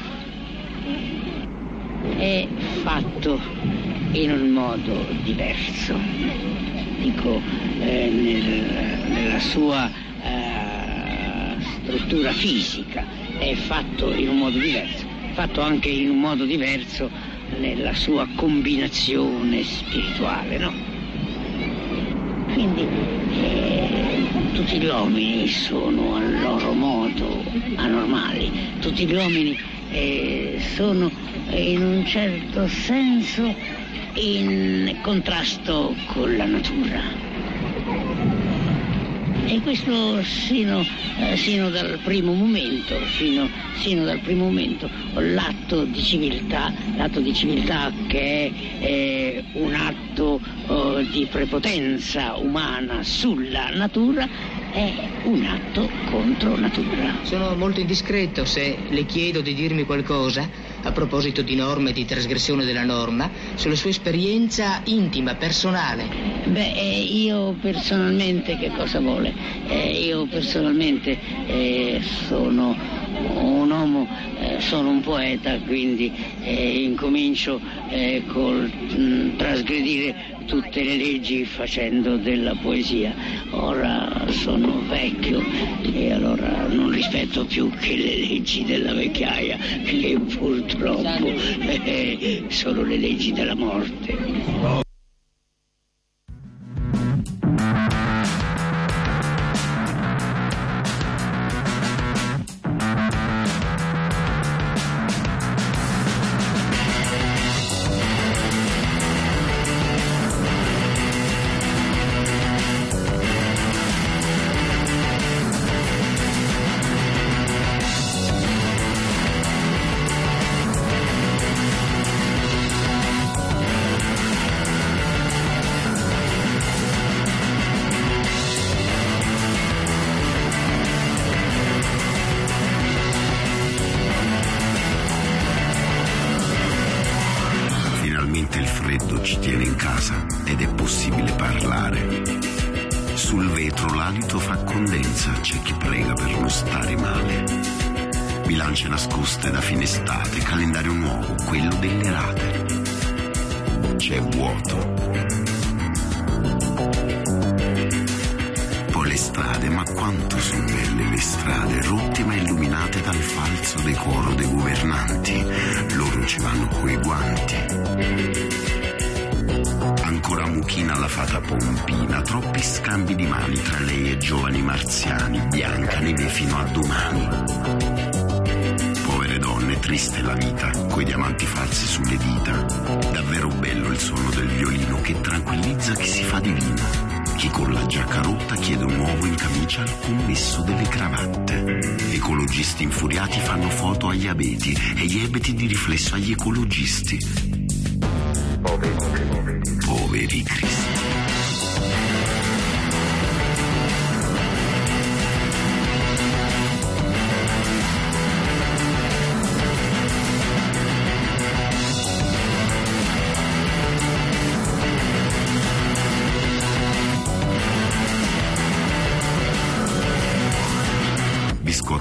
è fatto in un modo diverso, dico nella sua struttura fisica è fatto in un modo diverso, fatto anche in un modo diverso nella sua combinazione spirituale, no? Quindi tutti gli uomini sono al loro modo anormali, tutti gli uomini sono in un certo senso in contrasto con la natura, e questo sino dal primo momento, l'atto di civiltà che è un atto di prepotenza umana sulla natura, è un atto contro natura. Sono molto indiscreto se le chiedo di dirmi qualcosa a proposito di norme e di trasgressione della norma, sulla sua esperienza intima, personale. Io personalmente, che cosa vuole? Io personalmente sono un uomo, sono un poeta, quindi incomincio col trasgredire tutte le leggi facendo della poesia. Ora sono vecchio e allora non rispetto più che le leggi della vecchiaia, che purtroppo sono le leggi della morte. Il freddo ci tiene in casa ed è possibile parlare. Sul vetro l'alito fa condensa, c'è chi prega per non stare male. Bilance nascoste da fine estate, calendario nuovo, quello delle rate. C'è vuoto. Poi le strade, ma quanto sono belle le strade, rotte ma illuminate dal falso decoro dei governanti. Loro ci vanno coi guanti. Ancora mucchina la fata Pompina, troppi scambi di mani tra lei e giovani marziani, bianca neve fino a domani. Povere donne, triste la vita, coi diamanti falsi sulle dita. Davvero bello il suono del violino che tranquillizza chi si fa divino. Chi con la giacca rotta chiede un uovo in camicia al commesso delle cravatte. Ecologisti infuriati fanno foto agli abeti e gli ebeti di riflesso agli ecologisti. Poveri cristi.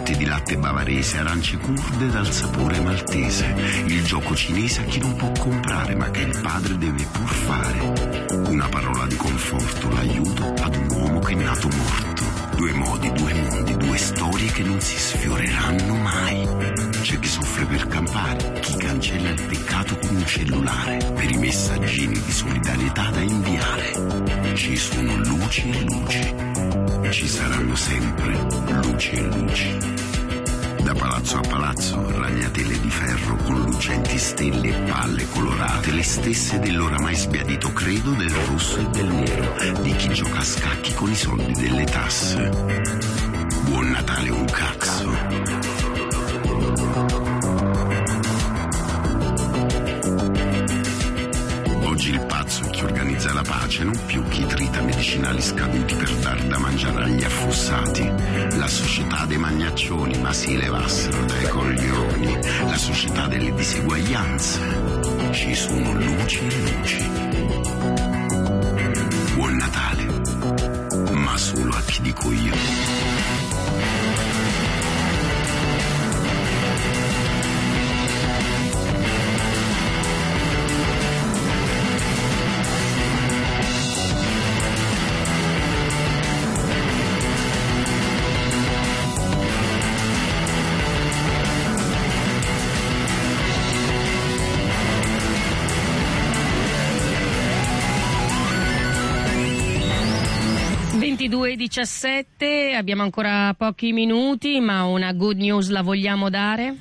biscotti di latte bavarese, arance kurde dal sapore maltese, il gioco cinese a chi non può comprare ma che il padre deve pur fare. Una parola di conforto, l'aiuto ad un uomo che è nato morto. Due modi, due mondi, due storie che non si sfioreranno mai. C'è chi soffre per campare, chi cancella il peccato con un cellulare, per i messaggini di solidarietà da inviare. Ci sono luci e luci, ci saranno sempre luci e luci. Da palazzo a palazzo, ragnatele di ferro con lucenti stelle e palle colorate, le stesse dell'oramai sbiadito credo del rosso e del nero, di chi gioca a scacchi con i soldi delle tasse. Buon Natale un cazzo. Oggi il pazzo è chi organizza la pace, non più chi trita medicinali scaduti per dar da mangiare agli affossati. La società dei magnaccioni, ma si levassero dai coglioni. La società delle diseguaglianze. Ci sono luci e luci. Buon Natale, ma solo a chi dico io. e 17, abbiamo ancora pochi minuti, ma una good news la vogliamo dare.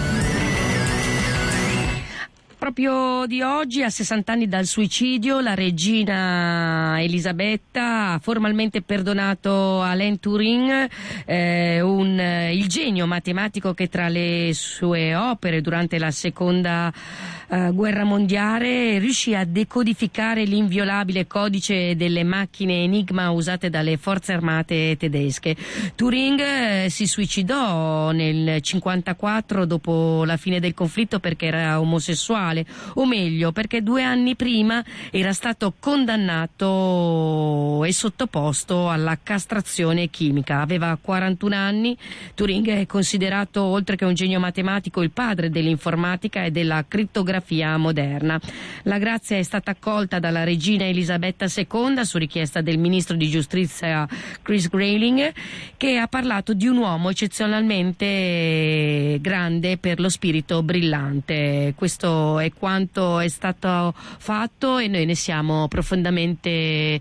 Proprio di oggi, a 60 anni dal suicidio, la regina Elisabetta ha formalmente perdonato Alan Turing, il genio matematico che tra le sue opere durante la seconda guerra mondiale riuscì a decodificare l'inviolabile codice delle macchine Enigma usate dalle forze armate tedesche. Turing si suicidò nel 1954 dopo la fine del conflitto perché era omosessuale, o meglio perché 2 anni prima era stato condannato e sottoposto alla castrazione chimica. Aveva 41 anni. Turing è considerato, oltre che un genio matematico, il padre dell'informatica e della crittografia moderna. La grazia è stata accolta dalla regina Elisabetta II su richiesta del ministro di giustizia Chris Grayling, che ha parlato di un uomo eccezionalmente grande per lo spirito brillante. Questo è quanto è stato fatto e noi ne siamo profondamente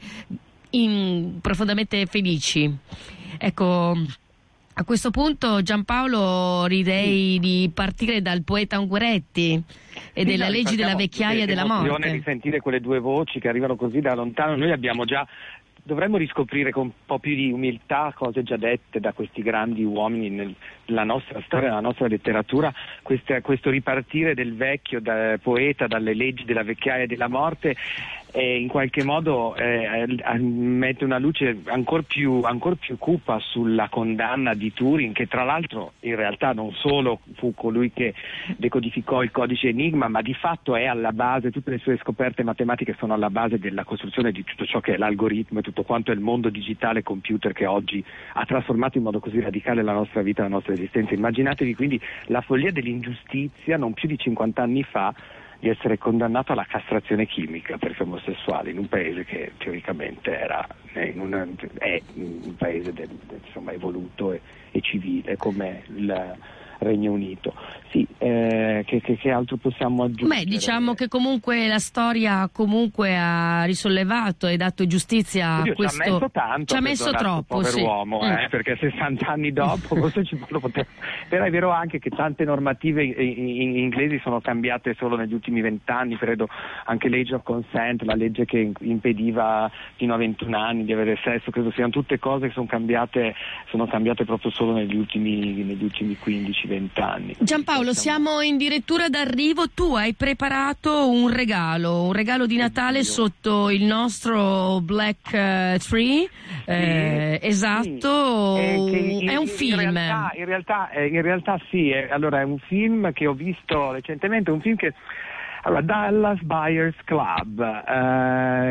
felici. Ecco, a questo punto, Giampaolo, direi di partire dal poeta Unguretti e della legge della vecchiaia e della morte. Di sentire quelle due voci che arrivano così da lontano. Noi abbiamo già, dovremmo riscoprire con un po' più di umiltà cose già dette da questi grandi uomini nella nostra storia, nella nostra letteratura. Questo ripartire del vecchio poeta dalle leggi della vecchiaia e della morte in qualche modo mette una luce ancor più cupa sulla condanna di Turing, che tra l'altro in realtà non solo fu colui che decodificò il codice Enigma, ma di fatto è alla base, tutte le sue scoperte matematiche sono alla base della costruzione di tutto ciò che è l'algoritmo e tutto quanto è il mondo digitale computer che oggi ha trasformato in modo così radicale la nostra vita, la nostra esistenza. Immaginatevi quindi la follia dell'ingiustizia non più di 50 anni fa di essere condannato alla castrazione chimica perché omosessuale in un paese che teoricamente è un paese insomma, evoluto e civile come il Regno Unito. Sì, che altro possiamo aggiungere? Diciamo che comunque la storia comunque ha risollevato e dato giustizia a questo. Ci ha messo tanto, ci ha messo troppo, povero sì. uomo, perché 60 anni dopo forse ci poteva. Però è vero anche che tante normative inglesi sono cambiate solo negli ultimi 20 anni, credo anche l'age of consent, la legge che impediva fino a 21 anni di avere sesso, credo siano tutte cose che sono cambiate proprio solo negli ultimi 15-20 anni. Giampaolo, siamo in dirittura d'arrivo. Tu hai preparato un regalo di Natale sotto il nostro Black Tree. Esatto, è un film. In realtà sì, allora è un film che ho visto recentemente, un film che Dallas Buyers Club,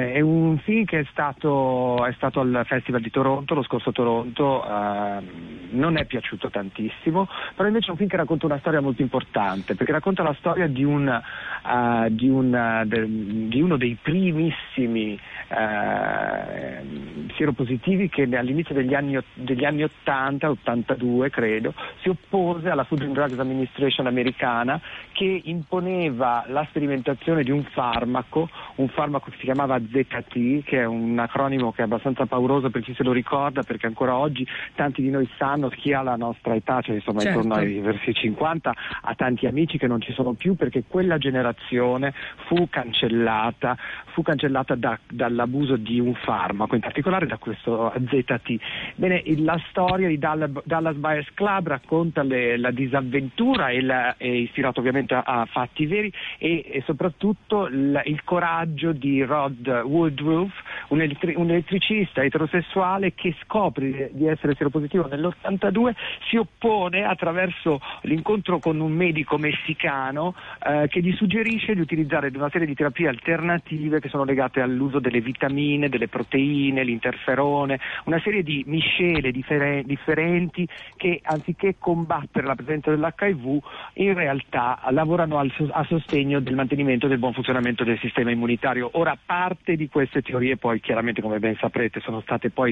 È un film che è stato al Festival di Toronto, lo scorso Toronto, non è piaciuto tantissimo, però invece è un film che racconta una storia molto importante, perché racconta la storia di uno dei primissimi sieropositivi che all'inizio degli anni 80, 82 credo, si oppose alla Food and Drugs Administration americana, che imponeva la sperimentazione di un farmaco che si chiamava ZT, che è un acronimo che è abbastanza pauroso per chi se lo ricorda, perché ancora oggi tanti di noi sanno, chi ha la nostra età, cioè insomma certo, intorno ai versi 50, ha tanti amici che non ci sono più, perché quella generazione fu cancellata dall'abuso di un farmaco, in particolare da questo ZT. Bene, la storia di Dallas Buyers Club racconta la disavventura è ispirato ovviamente a fatti veri e soprattutto il coraggio di Rod Woodruff, un elettricista eterosessuale che scopre di essere sieropositivo nell'82, si oppone attraverso l'incontro con un medico messicano che gli suggerisce di utilizzare una serie di terapie alternative che sono legate all'uso delle vitamine, delle proteine, l'interferone, una serie di miscele differenti che, anziché combattere la presenza dell'HIV, in realtà lavorano a sostegno del mantenimento del buon funzionamento del sistema immunitario. Ora, parte di queste teorie poi chiaramente, come ben saprete, sono state poi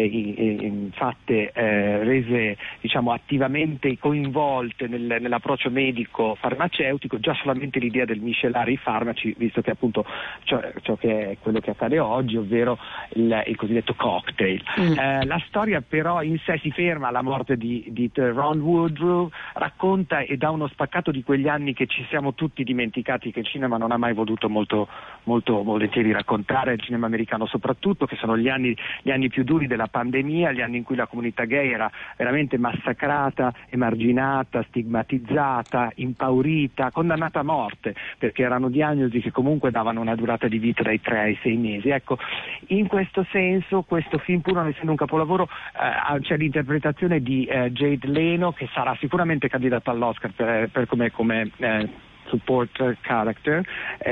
rese attivamente coinvolte nell'approccio medico farmaceutico. Già solamente l'idea del miscelare i farmaci, visto che appunto ciò che è quello che accade oggi, ovvero il cosiddetto cocktail. La storia però in sé si ferma alla morte di Ron Woodruff, racconta e dà uno spaccato di quegli anni che ci siamo tutti dimenticati, che il cinema non ha mai voluto molto volentieri raccontare, il cinema americano soprattutto, che sono gli anni più duri della pandemia, gli anni in cui la comunità gay era veramente massacrata, emarginata, stigmatizzata, impaurita, condannata a morte, perché erano diagnosi che comunque davano una durata di vita dai 3 ai 6 mesi. Ecco, in questo senso questo film, pur non essendo un capolavoro, c'è l'interpretazione di Jade Leno, che sarà sicuramente candidata all'Oscar per come support character,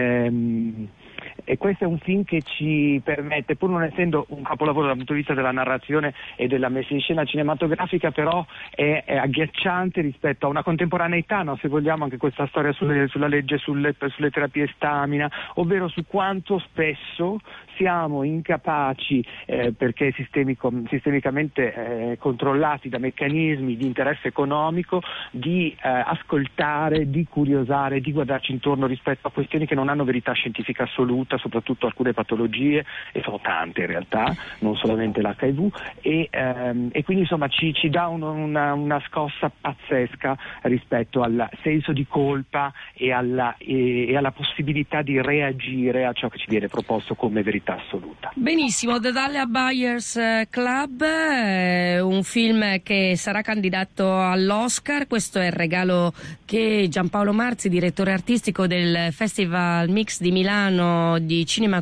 e questo è un film che ci permette, pur non essendo un capolavoro dal punto di vista della narrazione e della messa in scena cinematografica, però è agghiacciante rispetto a una contemporaneità, no? Se vogliamo, anche questa storia sulla legge sulle terapie stamina, ovvero su quanto spesso siamo incapaci, perché sistemicamente controllati da meccanismi di interesse economico, di ascoltare, di curiosare, di guardarci intorno rispetto a questioni che non hanno verità scientifica assoluta, soprattutto alcune patologie, e sono tante in realtà, non solamente l'HIV, e quindi insomma ci dà una scossa pazzesca rispetto al senso di colpa e alla possibilità di reagire a ciò che ci viene proposto come verità assoluta. Benissimo, The Dallas Buyers Club, un film che sarà candidato all'Oscar. Questo è il regalo che Giampaolo Marzi, direttore artistico del Festival Mix di Milano di cinema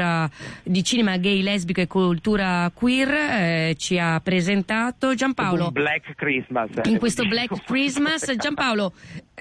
gay, lesbico e cultura queer, ci ha presentato. Giampaolo, Black Christmas. In questo Black Christmas, Giampaolo,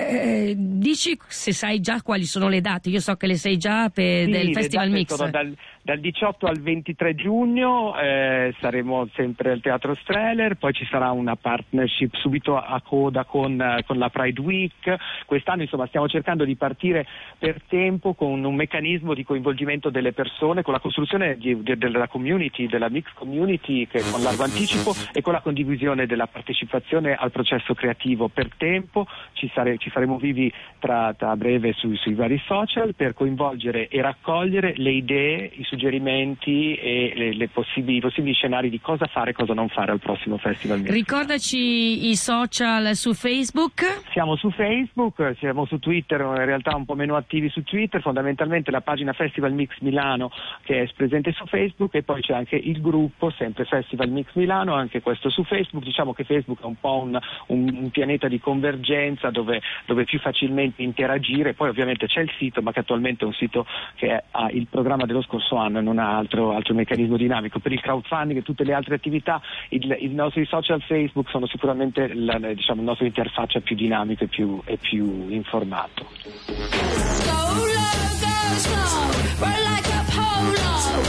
dici se sai già quali sono le date. Io so che le sai già del Festival Mix. Sono dal 18 al 23 giugno, saremo sempre al Teatro Streller, poi ci sarà una partnership subito a coda con la Pride Week. Quest'anno insomma stiamo cercando di partire per tempo con un meccanismo di coinvolgimento delle persone, con la costruzione della community, della mix community, che con largo anticipo, e con la condivisione della partecipazione al processo creativo per tempo. Ci faremo vivi tra breve sui vari social per coinvolgere e raccogliere le idee, i suggerimenti e i possibili scenari di cosa fare e cosa non fare al prossimo Festival Mix. Ricordaci i social su Facebook. Siamo su Facebook, siamo su Twitter, in realtà un po' meno attivi su Twitter, fondamentalmente la pagina Festival Mix Milano che è presente su Facebook, e poi c'è anche il gruppo sempre Festival Mix Milano, anche questo su Facebook. Diciamo che Facebook è un po' un pianeta di convergenza dove più facilmente interagire. Poi ovviamente c'è il sito, ma che attualmente è un sito che ha il programma dello scorso anno e non ha altro meccanismo dinamico. Per il crowdfunding e tutte le altre attività i nostri social Facebook sono sicuramente il nostro interfaccia più dinamico e più informato. Go low, go slow, run like a polo.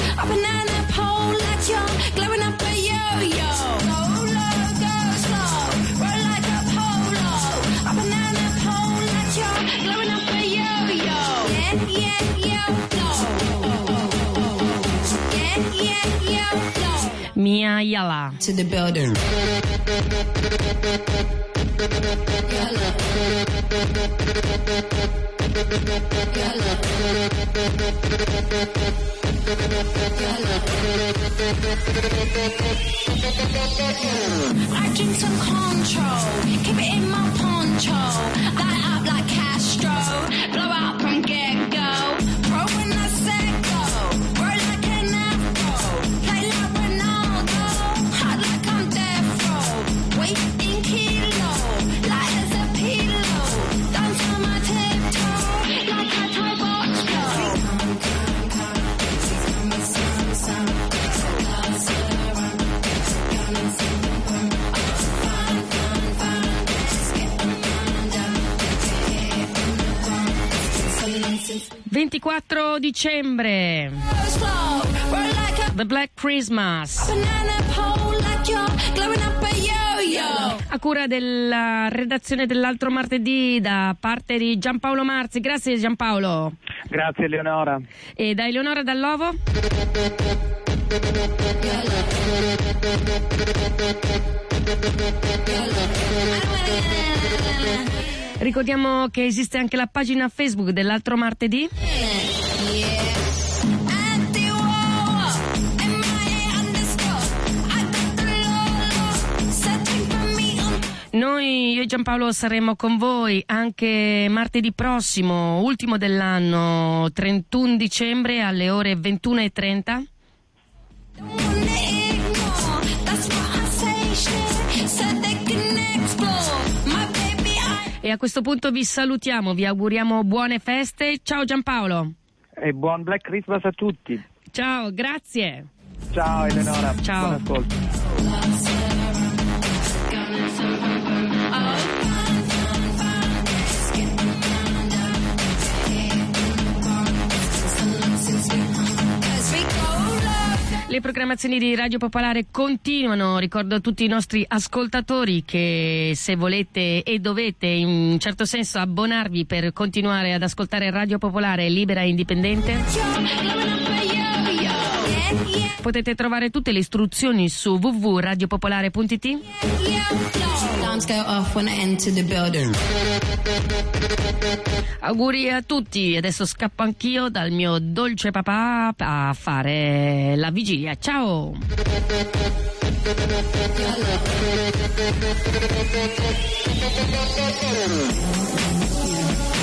Mia Yala. To the building. I drink some control, keep it in my poncho, light up like Castro, blow out from get-go, pro when I said go, roll like an afro, play like Ronaldo, hot like I'm death row, weight in kilo, light as a pillow, dance on my tiptoe, like I tie box ...24 dicembre... The Black Christmas... a cura della redazione dell'altro martedì da parte di Giampaolo Marzi. Grazie Giampaolo. Grazie Eleonora. E da Eleonora Dall'Ovo. Ricordiamo che esiste anche la pagina Facebook dell'altro martedì. Noi, io e Giampaolo, saremo con voi anche martedì prossimo, ultimo dell'anno, 31 dicembre alle ore 21:30. E a questo punto vi salutiamo, vi auguriamo buone feste. Ciao Giampaolo. E buon Black Christmas a tutti. Ciao, grazie. Ciao Eleonora. Ciao. Buon ascolto. Le programmazioni di Radio Popolare continuano. Ricordo a tutti i nostri ascoltatori che se volete e dovete in un certo senso abbonarvi per continuare ad ascoltare Radio Popolare libera e indipendente, potete trovare tutte le istruzioni su www.radiopopolare.it. Auguri a tutti. Adesso scappo anch'io dal mio dolce papà a fare la vigilia. Ciao.